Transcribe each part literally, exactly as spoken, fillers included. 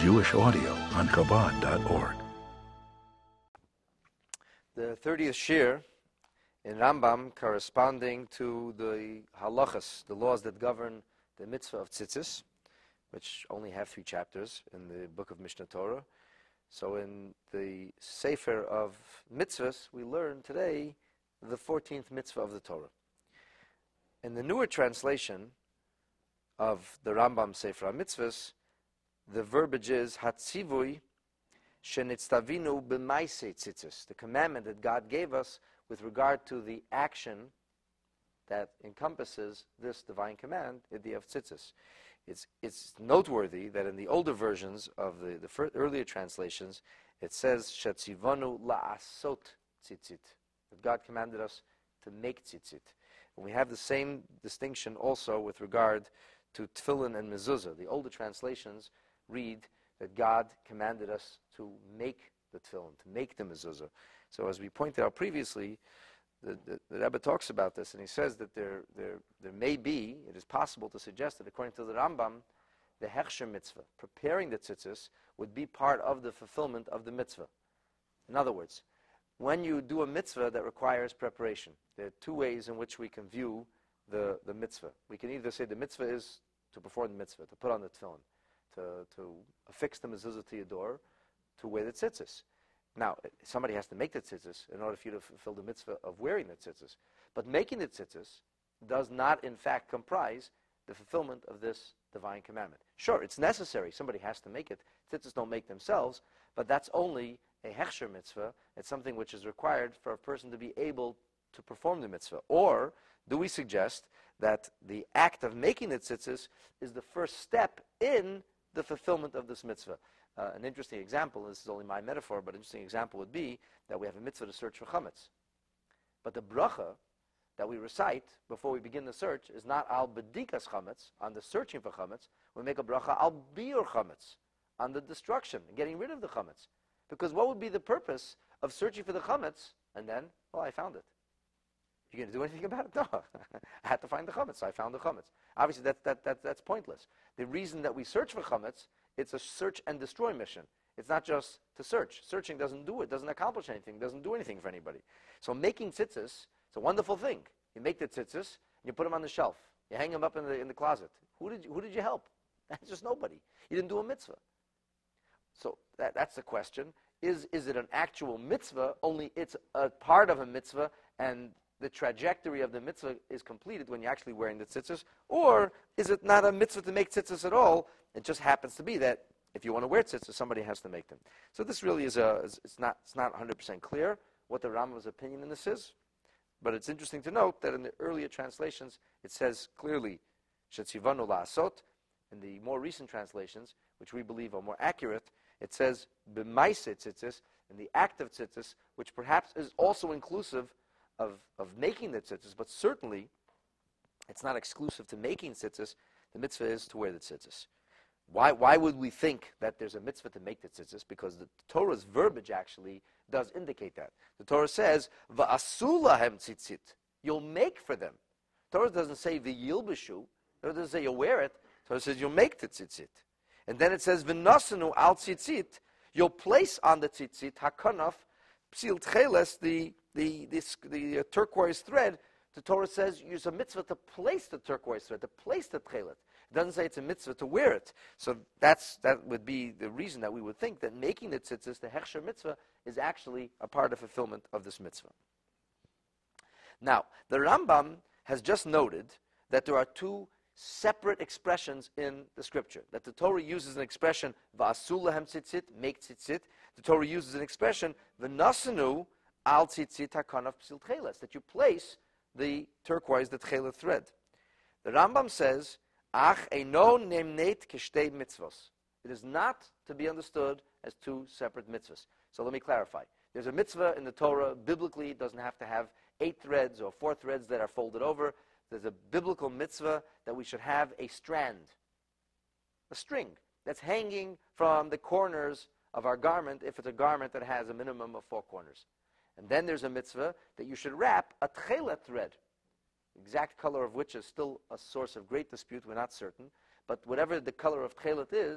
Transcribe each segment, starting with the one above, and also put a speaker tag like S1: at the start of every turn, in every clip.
S1: Jewish audio on Chabad dot org.
S2: The thirtieth shir in Rambam, corresponding to the halachas, the laws that govern the mitzvah of tzitzis, which only have three chapters in the book of Mishnah Torah. So in the Sefer of Mitzvahs, we learn today the fourteenth mitzvah of the Torah. In the newer translation of the Rambam Sefer HaMitzvahs, the verbiage is Hatzivui shenitztavinu b'maisei tzitzis, the commandment that God gave us with regard to the action that encompasses this divine command, the of tzitzis. It's, it's noteworthy that in the older versions of the, the first, earlier translations, it says shetzivanu la'asot tzitzit, that God commanded us to make tzitzit. And we have the same distinction also with regard to tefillin and mezuzah. The older translations read that God commanded us to make the tefillin, to make the mezuzah. So as we pointed out previously, the, the, the Rebbe talks about this, and he says that there, there, there may be, it is possible to suggest that according to the Rambam, the hechsher mitzvah, preparing the tzitzis, would be part of the fulfillment of the mitzvah. In other words, when you do a mitzvah that requires preparation, there are two ways in which we can view the, the mitzvah. We can either say the mitzvah is to perform the mitzvah, to put on the tefillin, to, to affix the mezuzah to your door, to wear the tzitzis. Now, somebody has to make the tzitzis in order for you to fulfill the mitzvah of wearing the tzitzis. But making the tzitzis does not, in fact, comprise the fulfillment of this divine commandment. Sure, it's necessary. Somebody has to make it. Tzitzis don't make themselves, but that's only a hechsher mitzvah. It's something which is required for a person to be able to perform the mitzvah. Or do we suggest that the act of making the tzitzis is the first step in the fulfillment of this mitzvah? Uh, an interesting example, this is only my metaphor, but an interesting example would be that we have a mitzvah to search for chametz. But the bracha that we recite before we begin the search is not al bedikas chametz, on the searching for chametz. We make a bracha al biur chametz, on the destruction, getting rid of the chametz. Because what would be the purpose of searching for the chametz and then, oh, I found it. You going to do anything about it? No. I had to find the chametz, so I found the chametz. Obviously, that, that, that, that's pointless. The reason that we search for chametz, it's a search and destroy mission. It's not just to search. Searching doesn't do it, doesn't accomplish anything, doesn't do anything for anybody. So making tzitzis, it's a wonderful thing. You make the tzitzis, and you put them on the shelf. You hang them up in the, in the closet. Who did you, who did you help? That's just nobody. You didn't do a mitzvah. So that, that's the question. Is, is it an actual mitzvah, only it's a part of a mitzvah, and the trajectory of the mitzvah is completed when you're actually wearing the tzitzis? Or is it not a mitzvah to make tzitzis at all? It just happens to be that if you want to wear tzitzis, somebody has to make them. So this really is a, it's not, it's not one hundred percent clear what the Rambam's opinion in this is. But it's interesting to note that in the earlier translations, it says clearly, shetzivanu la'asot. In the more recent translations, which we believe are more accurate, it says b'maisei tzitzis, in the act of tzitzis, which perhaps is also inclusive of, of making the tzitzis, but certainly it's not exclusive to making tzitzis. The mitzvah is to wear the tzitzis. Why, why would we think that there's a mitzvah to make the tzitzis? Because the Torah's verbiage actually does indicate that. The Torah says, va'asu lahem tzitzit. You'll make for them. The Torah doesn't say v'yilbishu. The Torah doesn't say you'll wear it. The Torah says you'll make the tzitzit. And then it says, v'nasanu al tzitzit. You'll place on the tzitzit, hakanaf, psil tcheles, the, the, this, the uh, turquoise thread. The Torah says use a mitzvah to place the turquoise thread, to place the tchelet. It doesn't say it's a mitzvah to wear it. So that's that would be the reason that we would think that making the tzitzis, the hechsher mitzvah, is actually a part of fulfillment of this mitzvah. Now, the Rambam has just noted that there are two separate expressions in the scripture. That the Torah uses an expression, va'asu lahem tzitzit, make tzitzit. The Torah uses an expression, v'nasanu al tzitzit hakanaf psil tcheles, that you place the turquoise, the tchelet thread. The Rambam says, ach eino nemnet kishtei mitzvos. It is not to be understood as two separate mitzvahs. So let me clarify. There's a mitzvah in the Torah, biblically, it doesn't have to have eight threads or four threads that are folded over. There's a biblical mitzvah that we should have a strand, a string, that's hanging from the corners of our garment, if it's a garment that has a minimum of four corners. And then there's a mitzvah that you should wrap a tchelet thread, the exact color of which is still a source of great dispute, we're not certain. But whatever the color of tchelet is,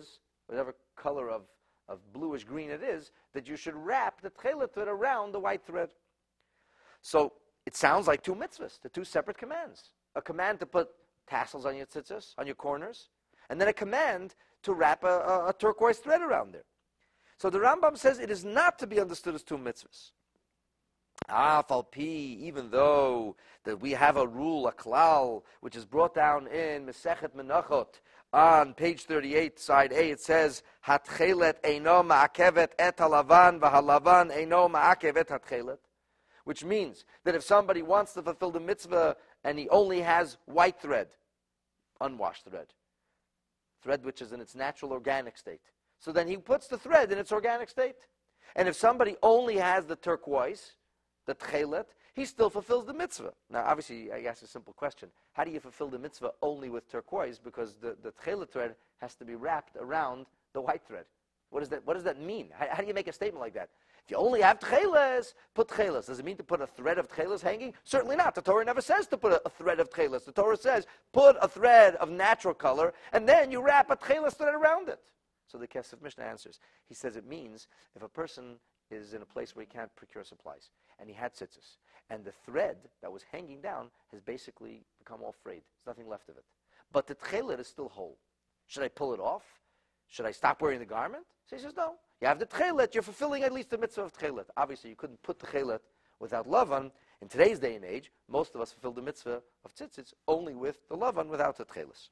S2: whatever color of, of bluish green it is, that you should wrap the tchelet thread around the white thread. So it sounds like two mitzvahs, the two separate commands. A command to put tassels on your tzitzis, on your corners, and then a command to wrap a, a, a turquoise thread around there. So the Rambam says it is not to be understood as two mitzvahs. Ah, falpi, even though that we have a rule, a klal, which is brought down in Mesechet Menachot on page thirty-eight, side A, it says, Hatchelet eino ma'akevet et halavan, v'halavan eino ma'akevet hatchelet. Which means that if somebody wants to fulfill the mitzvah and he only has white thread, unwashed thread, thread which is in its natural organic state, so then he puts the thread in its organic state. And if somebody only has the turquoise, the tchelet, he still fulfills the mitzvah. Now, obviously, I ask a simple question. How do you fulfill the mitzvah only with turquoise? Because the, the tchelet thread has to be wrapped around the white thread. What does that, what does that mean? How, how do you make a statement like that? If you only have tcheles, put tcheles. Does it mean to put a thread of tcheles hanging? Certainly not. The Torah never says to put a, a thread of tcheles. The Torah says, put a thread of natural color, and then you wrap a tcheles thread around it. So the Kesef Mishnah answers. He says it means if a person is in a place where he can't procure supplies, and he had tzitzis, and the thread that was hanging down has basically become all frayed. There's nothing left of it. But the tchelet is still whole. Should I pull it off? Should I stop wearing the garment? So he says, no. You have the tchelet, you're fulfilling at least the mitzvah of tchelet. Obviously, you couldn't put the tchelet without lavan. In today's day and age, most of us fulfill the mitzvah of tzitzits only with the lavan, without the tcheles.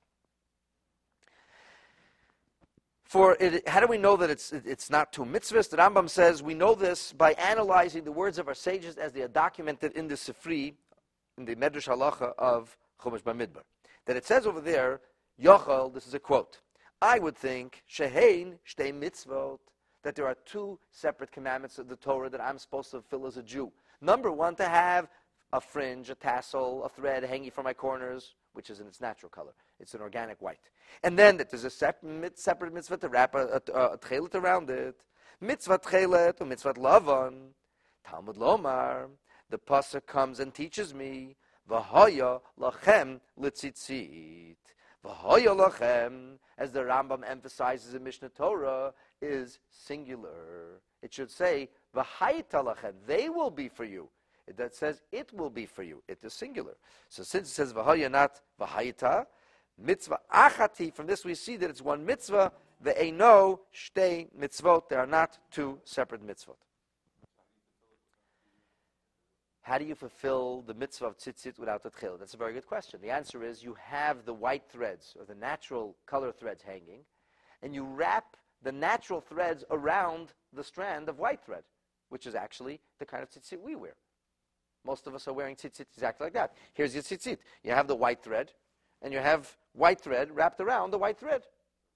S2: For it, how do we know that it's it's not two mitzvahs? The Rambam says we know this by analyzing the words of our sages as they are documented in the Sifri, in the Medrash Halacha of Chumash Bamidbar. That it says over there, Yochel, this is a quote, I would think, Shehein shtei mitzvot, that there are two separate commandments of the Torah that I'm supposed to fulfill as a Jew. Number one, to have a fringe, a tassel, a thread hanging from my corners, which is in its natural color. It's an organic white. And then that there's a separate, separate mitzvah to wrap a, a, a tchelet around it. Mitzvah tchelet or mitzvah lavan. Talmud lomar. The pasuk comes and teaches me, V'hoya lachem litzitzit. V'hoya lachem, as the Rambam emphasizes in Mishnah Torah, is singular. It should say, V'haita lachem. They will be for you. That says it will be for you. It is singular. So since it says v'haya, not v'hayita, mitzvah achati, from this we see that it's one mitzvah, ve'eino shtei mitzvot. There are not two separate mitzvot. How do you fulfill the mitzvah of tzitzit without the tchelet? That's a very good question. The answer is you have the white threads, or the natural color threads hanging, and you wrap the natural threads around the strand of white thread, which is actually the kind of tzitzit we wear. Most of us are wearing tzitzit exactly like that. Here's your tzitzit. You have the white thread, and you have white thread wrapped around the white thread.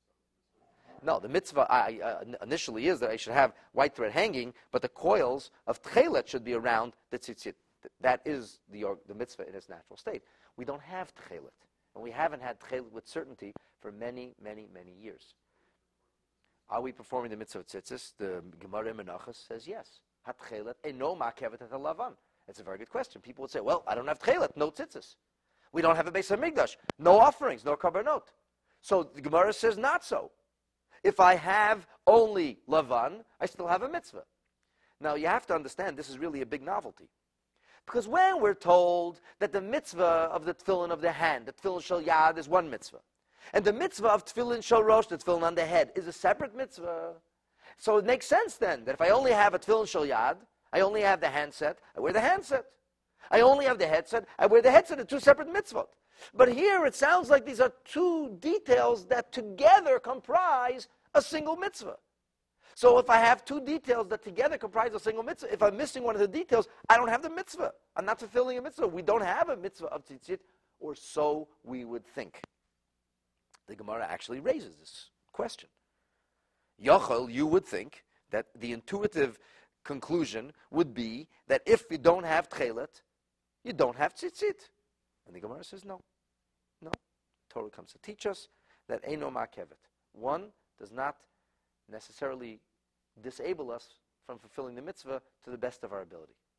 S2: No, the mitzvah I, uh, initially is that I should have white thread hanging, but the coils of tchelet should be around the tzitzit. That is the, the mitzvah in its natural state. We don't have tchelet, and we haven't had tchelet with certainty for many, many, many years. Are we performing the mitzvah of tzitzis? The Gemara in Menachos says yes. Hatchelet eno ma'akevet et halavan. It's a very good question. People would say, well, I don't have tchelet, no tzitzis. We don't have a Beis HaMikdash, no offerings, no karbanot. So the Gemara says not so. If I have only lavan, I still have a mitzvah. Now you have to understand this is really a big novelty. Because when we're told that the mitzvah of the tefillin of the hand, the tefillin shel yad, is one mitzvah, and the mitzvah of tefillin shel rosh, the tefillin on the head, is a separate mitzvah, so it makes sense then that if I only have a tefillin shel yad, I only have the handset, I wear the handset. I only have the headset, I wear the headset, the two separate mitzvot. But here it sounds like these are two details that together comprise a single mitzvah. So if I have two details that together comprise a single mitzvah, if I'm missing one of the details, I don't have the mitzvah. I'm not fulfilling a mitzvah. We don't have a mitzvah of tzitzit, or so we would think. The Gemara actually raises this question. Yochel, you would think that the intuitive conclusion would be that if you don't have tchelet, you don't have tzitzit. And the Gemara says no. No. Torah comes to teach us that eino ma'akevet. One does not necessarily disable us from fulfilling the mitzvah to the best of our ability.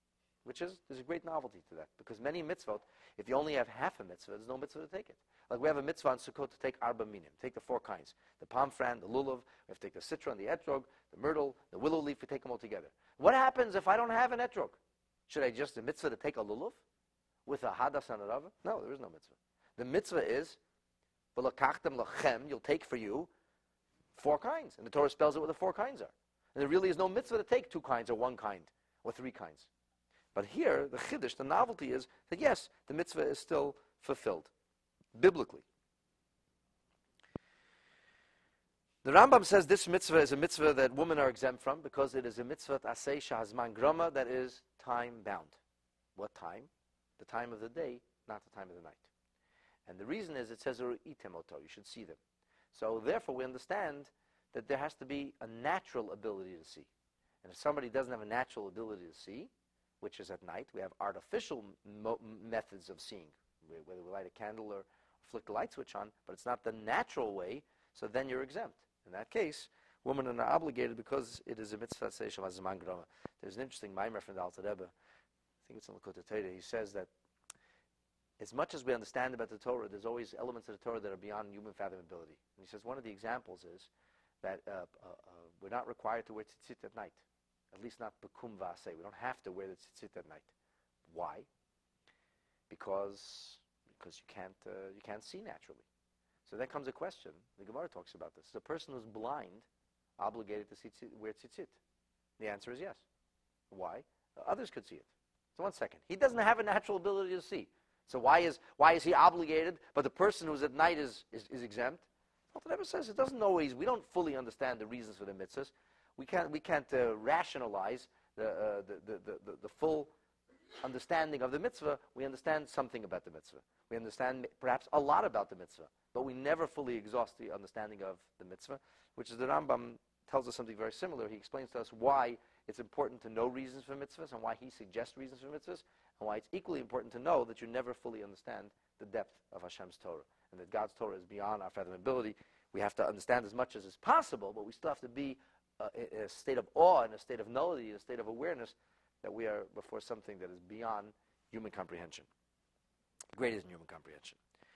S2: which is, there's a great novelty to that. Because many mitzvot, if you only have half a mitzvah, there's no mitzvah to take it. Like we have a mitzvah on Sukkot to take arba minim, take the four kinds. The palm fran, the lulav, we have to take the citron, the etrog, the myrtle, the willow leaf, we take them all together. What happens if I don't have an etrog? Should I just, the mitzvah to take a lulav with a hadas and a rava? No, there is no mitzvah. The mitzvah is, v'lakachtem lachem, you'll take for you four kinds. And the Torah spells it what the four kinds are. And there really is no mitzvah to take two kinds or one kind or three kinds. But here, the chiddush, the novelty is that yes, the mitzvah is still fulfilled, biblically. The Rambam says this mitzvah is a mitzvah that women are exempt from because it is a mitzvah asay shahazman grama, that is time-bound. What time? The time of the day, not the time of the night. And the reason is it says itemoto, you should see them. So therefore we understand that there has to be a natural ability to see. And if somebody doesn't have a natural ability to see, which is at night, we have artificial mo- methods of seeing, whether we light a candle or flick a light switch on, but it's not the natural way, so then you're exempt. In that case, women are not obligated because it is a mitzvah seisham azman grama. There's an interesting mimer from the Alter Rebbe, I think it's in Likutei Torah. He says that as much as we understand about the Torah, there's always elements of the Torah that are beyond human fathomability. And he says one of the examples is that uh, uh, uh, we're not required to wear tzitzit at night. At least not bekum v'aseh. We don't have to wear the tzitzit at night. Why? Because because you can't uh, you can't see naturally. So then comes a question. The Gemara talks about this. Is a person who's blind obligated to see tzit, wear tzitzit? The answer is yes. Why? Uh, others could see it. So one second. He doesn't have a natural ability to see. So why is why is he obligated, but the person who's at night is is, is exempt? Well, it never says it doesn't always. We don't fully understand the reasons for the mitzvahs. We can't we can't uh, rationalize the, uh, the, the, the the full understanding of the mitzvah. We understand something about the mitzvah. We understand perhaps a lot about the mitzvah, but we never fully exhaust the understanding of the mitzvah, which is the Rambam tells us something very similar. He explains to us why it's important to know reasons for mitzvahs and why he suggests reasons for mitzvahs, and why it's equally important to know that you never fully understand the depth of Hashem's Torah, and that God's Torah is beyond our fathomability. We have to understand as much as is possible, but we still have to be uh, in a state of awe, in a state of knowledge, in a state of awareness that we are before something that is beyond human comprehension. Greater than human comprehension.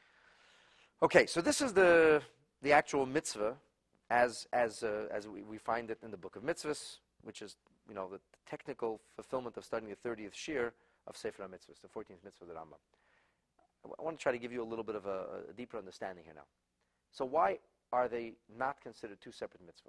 S2: Okay, so this is the the actual mitzvah as as uh, as we, we find it in the book of mitzvahs, which is, you know, the technical fulfillment of studying the thirtieth shir of Sefer HaMitzvahs, the fourteenth mitzvah of the Rambam. I want to try to give you a little bit of a, a deeper understanding here now. So why are they not considered two separate mitzvot?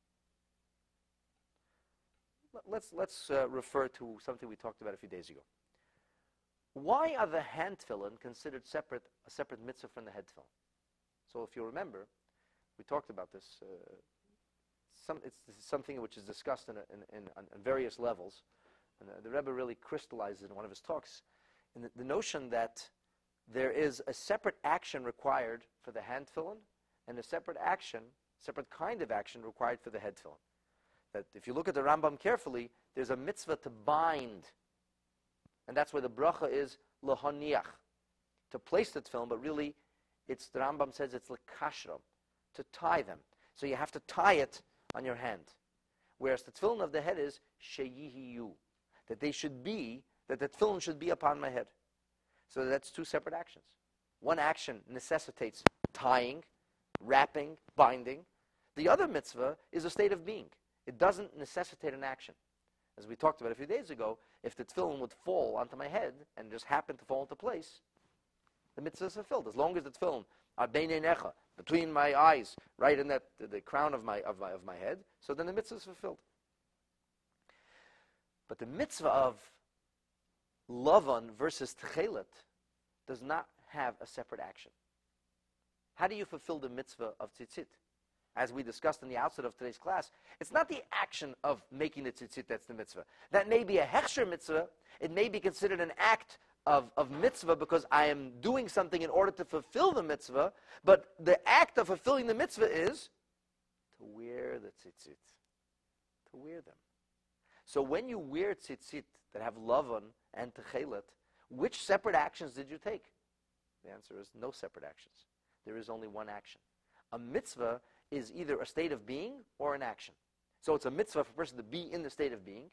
S2: Let's let's uh, refer to something we talked about a few days ago. Why are the hand tefillin considered separate, a separate mitzvah from the head tefillin? So if you remember, we talked about this. Uh, some, it's, it's something which is discussed in, a, in, in on various levels, and the, the Rebbe really crystallized it in one of his talks, in the, the notion that there is a separate action required for the hand tefillin, and a separate action, separate kind of action required for the head tefillin. That if you look at the Rambam carefully, there's a mitzvah to bind. And that's where the bracha is lahaniach, to place the tefillin, but really, it's, the Rambam says it's lekashram, to tie them. So you have to tie it on your hand. Whereas the tefillin of the head is sheyihiyu, that they should be, that the tefillin should be upon my head. So that's two separate actions. One action necessitates tying, wrapping, binding. The other mitzvah is a state of being. It doesn't necessitate an action. As we talked about a few days ago, if the tefillin would fall onto my head and just happen to fall into place, the mitzvah is fulfilled. As long as the tefillin are beinei necha, between my eyes, right in that the, the crown of my, of my of my head, so then the mitzvah is fulfilled. But the mitzvah of Lavan versus Techelet does not have a separate action. How do you fulfill the mitzvah of tzitzit? As we discussed in the outset of today's class, it's not the action of making the tzitzit that's the mitzvah. That may be a hechsher mitzvah. It may be considered an act of, of mitzvah because I am doing something in order to fulfill the mitzvah, but the act of fulfilling the mitzvah is to wear the tzitzit, to wear them. So when you wear tzitzit that have lavan and techelet, which separate actions did you take? The answer is no separate actions. There is only one action. A mitzvah is either a state of being or an action. So it's a mitzvah for a person to be in the state of being,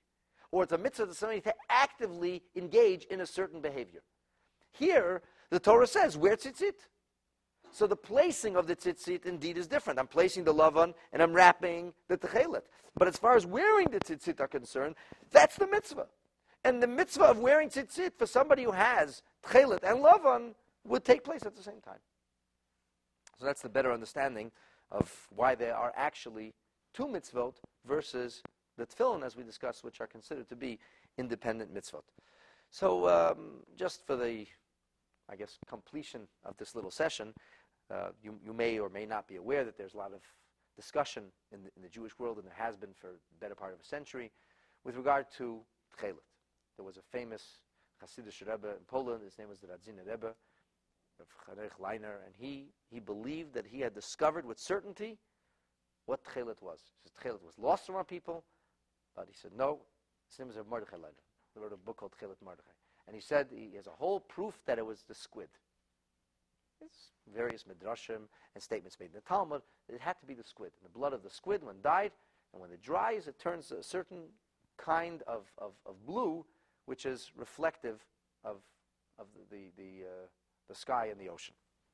S2: or it's a mitzvah to somebody to actively engage in a certain behavior. Here, the Torah says, wear tzitzit. So the placing of the tzitzit indeed is different. I'm placing the lavan and I'm wrapping the techelet. But as far as wearing the tzitzit are concerned, that's the mitzvah. And the mitzvah of wearing tzitzit for somebody who has techelet and lavan would take place at the same time. So that's the better understanding of why there are actually two mitzvot versus the tefillin, as we discussed, which are considered to be independent mitzvot. So um, just for the, I guess, completion of this little session, uh, you, you may or may not be aware that there's a lot of discussion in the, in the Jewish world, and there has been for the better part of a century, with regard to Tchelet. There was a famous Hasidic Rebbe in Poland. His name was the Radziner Rebbe of Charech Leiner, and he, he believed that he had discovered with certainty what Tchelet was. He said Tchelet was lost from our people, but he said, no, his name is Mordechai Leiner. He wrote a book called Tchelet Mordechai. And he said he has a whole proof that it was the squid. There's various midrashim and statements made in the Talmud. It had to be the squid. And the blood of the squid, when dyed, and when it dries, it turns a certain kind of, of, of blue, which is reflective of, of the, the, the, uh, the sky and the ocean.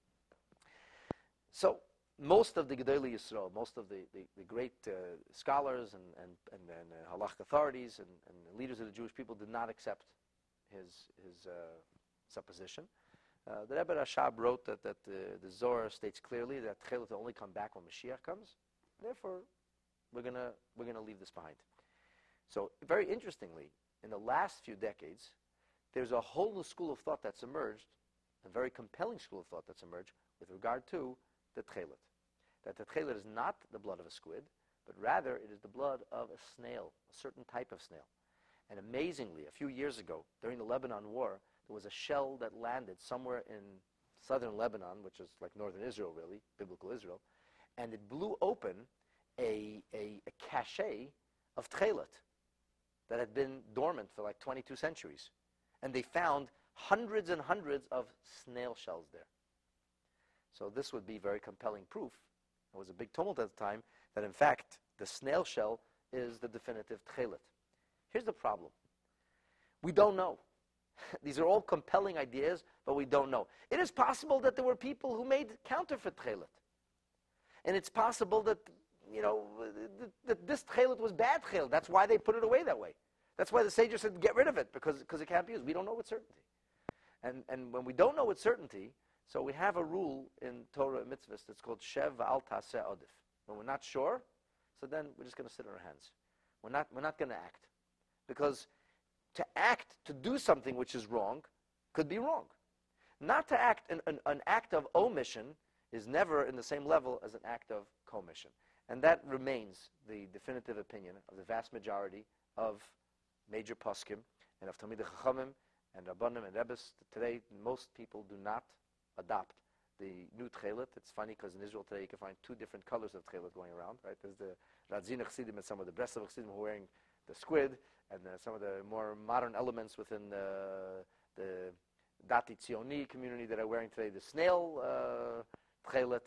S2: So most of the Gedolei Yisrael, most of the, the, the great uh, scholars and, and, and, and uh, halachic authorities and, and the leaders of the Jewish people did not accept his, his uh, supposition. Uh, the Rebbe Rashab wrote that, that uh, the Zohar states clearly that Tchelet will only come back when Mashiach comes. Therefore, we're going we're gonna leave this behind. So, very interestingly, in the last few decades, there's a whole new school of thought that's emerged, a very compelling school of thought that's emerged with regard to the Tchelet. That the Tchelet is not the blood of a squid, but rather it is the blood of a snail, a certain type of snail. And amazingly, a few years ago, during the Lebanon War, there was a shell that landed somewhere in southern Lebanon, which is like northern Israel, really, biblical Israel, and it blew open a, a, a cache of Tchelet that had been dormant for like twenty-two centuries. And they found hundreds and hundreds of snail shells there. So this would be very compelling proof. There was a big tumult at the time that, in fact, the snail shell is the definitive Tchelet. Here's the problem. We don't know. These are all compelling ideas, but we don't know. It is possible that there were people who made counterfeit Tchelet. And it's possible that, you know, that this Tchelet was bad Tchelet. That's why they put it away that way. That's why the sages said, get rid of it, because, because it can't be used. We don't know with certainty. And, and when we don't know with certainty, so we have a rule in Torah and mitzvahs that's called Shev Al Taseh Odif. When we're not sure, so then we're just going to sit on our hands. We're not, we're not going to act. Because to act, to do something which is wrong, could be wrong. Not to act, an, an, an act of omission is never in the same level as an act of commission. And that remains the definitive opinion of the vast majority of major poskim and of Talmidei Chachamim and Rabbanim and Rebbes. Today, most people do not adopt the new Tchelet. It's funny because in Israel today you can find two different colors of Tchelet going around. Right? There's the Radziner Chassidim and some of the Breslov Chassidim who are wearing the squid, and uh, some of the more modern elements within the, the Dati Tzioni community that are wearing today the snail uh, Tchelet.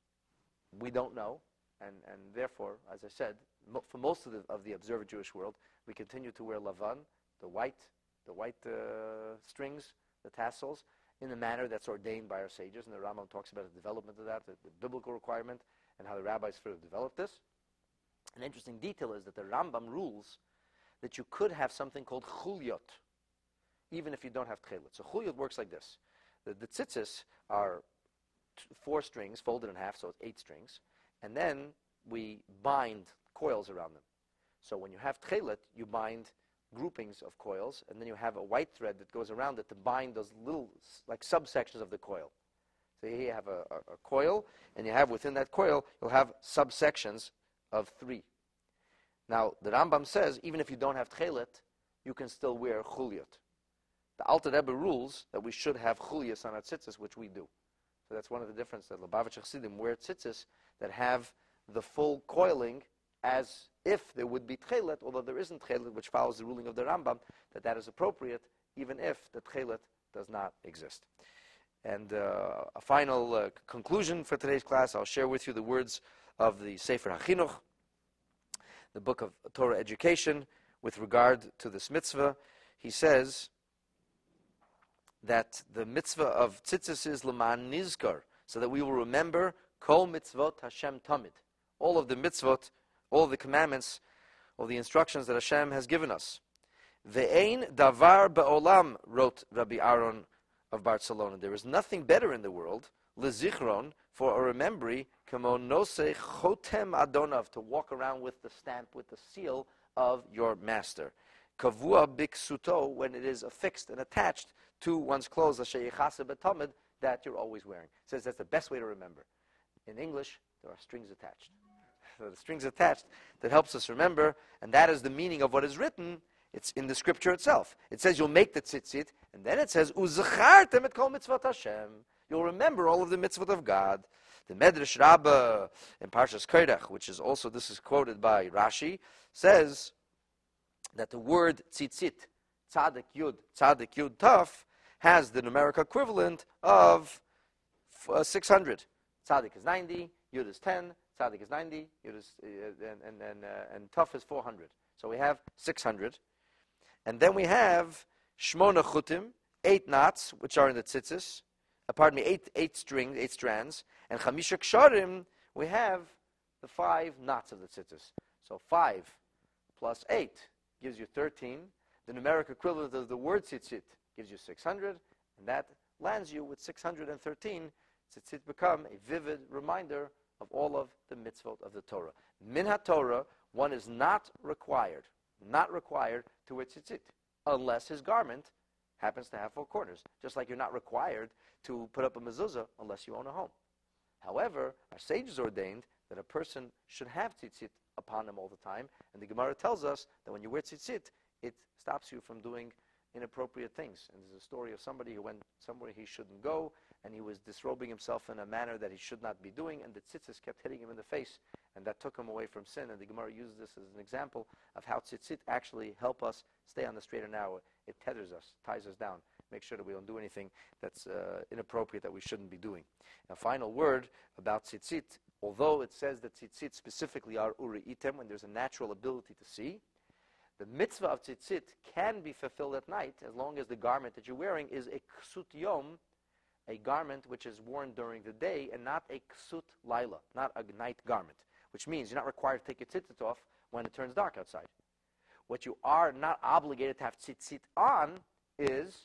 S2: We don't know, and, and therefore, as I said, mo- for most of the, of the observant Jewish world, we continue to wear lavan, the white, the white uh, strings, the tassels, in the manner that's ordained by our sages, and the Rambam talks about the development of that, the, the biblical requirement, and how the rabbis further developed this. An interesting detail is that the Rambam rules that you could have something called chulyot, even if you don't have tchelet. So chulyot works like this. The, the tzitzis are t- four strings folded in half, so it's eight strings, and then we bind coils around them. So when you have tchelet, you bind groupings of coils, and then you have a white thread that goes around it to bind those little, like subsections of the coil. So here you have a, a, a coil, and you have within that coil, you'll have subsections of three. Now, the Rambam says, even if you don't have tchelet, you can still wear chulyot. The Alter Rebbe rules that we should have chulyos on our tzitzis, which we do. So that's one of the differences, that Lubavitch Chassidim wear tzitzis that have the full coiling as if there would be tchelet, although there isn't tchelet, which follows the ruling of the Rambam, that that is appropriate, even if the tchelet does not exist. And uh, a final uh, conclusion for today's class, I'll share with you the words of the Sefer HaChinuch, the book of Torah education, with regard to this mitzvah. He says that the mitzvah of tzitzis is l'man nizkar, so that we will remember kol mitzvot Hashem tamid, all of the mitzvot, all of the commandments, all the instructions that Hashem has given us. Ve'ein davar ba'olam, wrote Rabbi Aaron of Barcelona. There is nothing better in the world, lezichron, for a remembering, kamo nosei chotem adonav, to walk around with the stamp, with the seal of your master. Kavua biksuto, when it is affixed and attached to one's clothes, that you're always wearing. It says that's the best way to remember. In English, there are strings attached. So the strings attached that helps us remember, and that is the meaning of what is written. It's in the scripture itself. It says you'll make the tzitzit, and then it says uzachartem et kol mitzvot Hashem. You'll remember all of the mitzvot of God. The Medrash Rabbah in Parshas Koirach, which is also, this is quoted by Rashi, says that the word tzitzit, tzadik yud, tzadik yud taf, has the numeric equivalent of uh, six hundred. Tzadik is ninety, yud is ten, tzadik is ninety, yud is, uh, and, and, and, uh, and taf is four hundred. So we have six hundred. And then we have shmona chutim, eight knots, which are in the tzitzis. Uh, pardon me, eight, eight strings, eight strands. And chamisha ksharim, we have the five knots of the tzitzis. So five plus eight gives you thirteen. The numeric equivalent of the word tzitzit gives you six hundred, and that lands you with six hundred thirteen. Tzitzit become a vivid reminder of all of the mitzvot of the Torah. Min HaTorah, one is not required, not required to wear tzitzit, unless his garment happens to have four corners. Just like you're not required to put up a mezuzah unless you own a home. However, our sages ordained that a person should have tzitzit upon him all the time, and the Gemara tells us that when you wear tzitzit, it stops you from doing inappropriate things. And there's a story of somebody who went somewhere he shouldn't go, and he was disrobing himself in a manner that he should not be doing, and the tzitzis kept hitting him in the face, and that took him away from sin. And the Gemara uses this as an example of how tzitzit actually help us stay on the straight and narrow. It tethers us, ties us down, make sure that we don't do anything that's uh, inappropriate that we shouldn't be doing. A final word about tzitzit. Although it says that tzitzit specifically are uri item, when there's a natural ability to see, the mitzvah of tzitzit can be fulfilled at night as long as the garment that you're wearing is a ksut yom, a garment which is worn during the day, and not a ksut laila, not a night garment, which means you're not required to take your tzitzit off when it turns dark outside. What you are not obligated to have tzitzit on is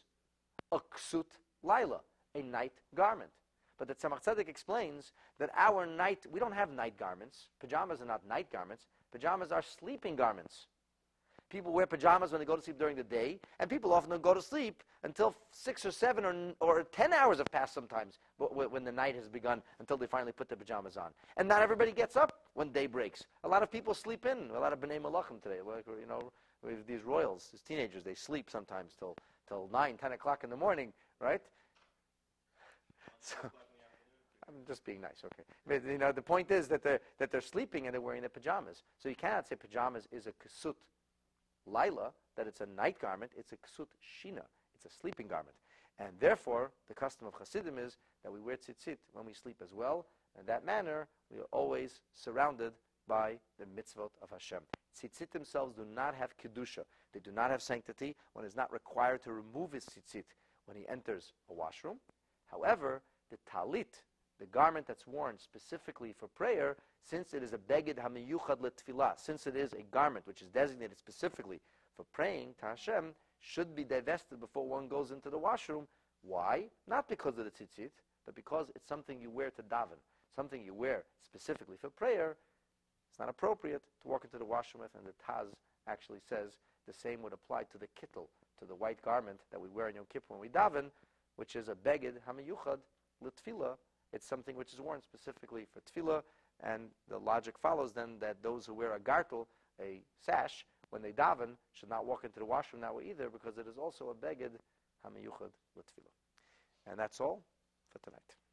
S2: a ksut laila, a night garment. But the Tzemach Tzedek explains that our night, we don't have night garments. Pajamas are not night garments. Pajamas are sleeping garments. People wear pajamas when they go to sleep during the day, and people often don't go to sleep until six or seven or, or ten hours have passed sometimes when the night has begun until they finally put their pajamas on. And not everybody gets up when day breaks. A lot of people sleep in. A lot of B'nai Malachim today, like, you know, with these royals, these teenagers, they sleep sometimes till till nine, ten o'clock in the morning, right? So, I'm just being nice, okay. But, you know, the point is that they're, that they're sleeping and they're wearing their pajamas. So you cannot say pajamas is a kasut laila, that it's a night garment. It's a ksut shina. It's a sleeping garment. And therefore, the custom of Hasidim is that we wear tzitzit when we sleep as well. In that manner, we are always surrounded by the mitzvot of Hashem. Tzitzit themselves do not have kedusha. They do not have sanctity. One is not required to remove his tzitzit when he enters a washroom. However, the talit, the garment that's worn specifically for prayer, since it is a beged hamiyuchad letfilah, since it is a garment which is designated specifically for praying to Hashem, should be divested before one goes into the washroom. Why? Not because of the tzitzit, but because it's something you wear to daven, something you wear specifically for prayer. It's not appropriate to walk into the washroom with, and the Taz actually says the same would apply to the kittel, to the white garment that we wear in Yom Kippur when we daven, which is a beged hamiyuchad letfilah. It's something which is worn specifically for tefillah, and the logic follows then that those who wear a gartel, a sash, when they daven, should not walk into the washroom that way either, because it is also a beged hamiyuchad l'tefillah. And that's all for tonight.